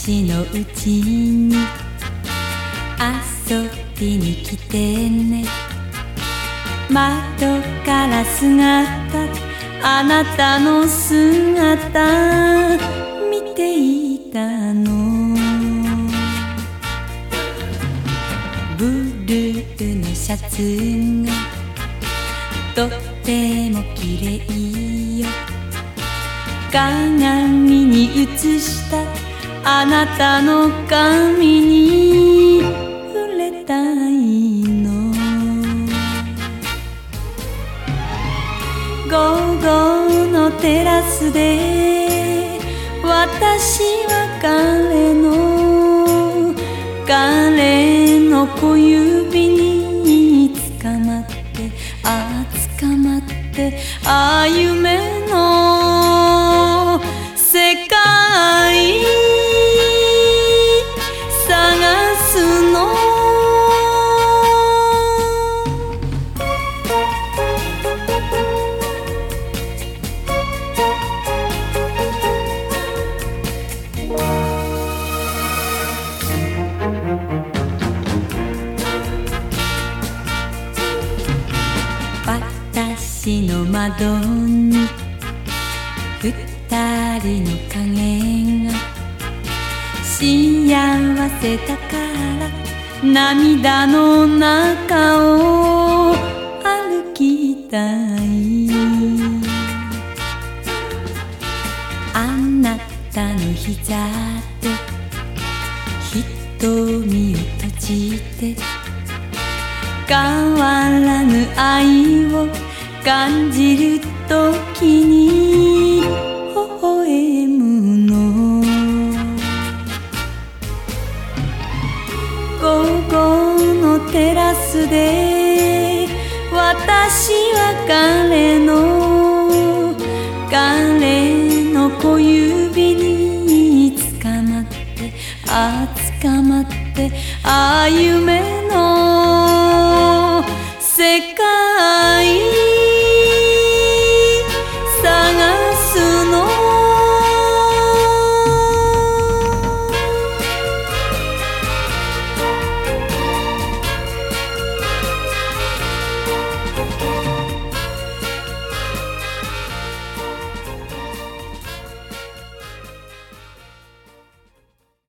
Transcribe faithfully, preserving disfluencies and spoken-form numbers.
私のうちに遊びに来てね。窓から姿、あなたの姿見ていたの。ブルーのシャツがとっても綺麗よ。鏡に映したあなたの髪に触れたいの。午後のテラスで私は彼の彼の小指につかまって、ああつかまって、ああ夢の世界探すの。私の窓に二人の影が幸せだから涙の中を歩きたい。あなたの膝で瞳を閉じて、変わらぬ愛を感じるときに微笑むの。午後のテラスで私は彼の彼の小指につかまって、ああつかまって、ああ夢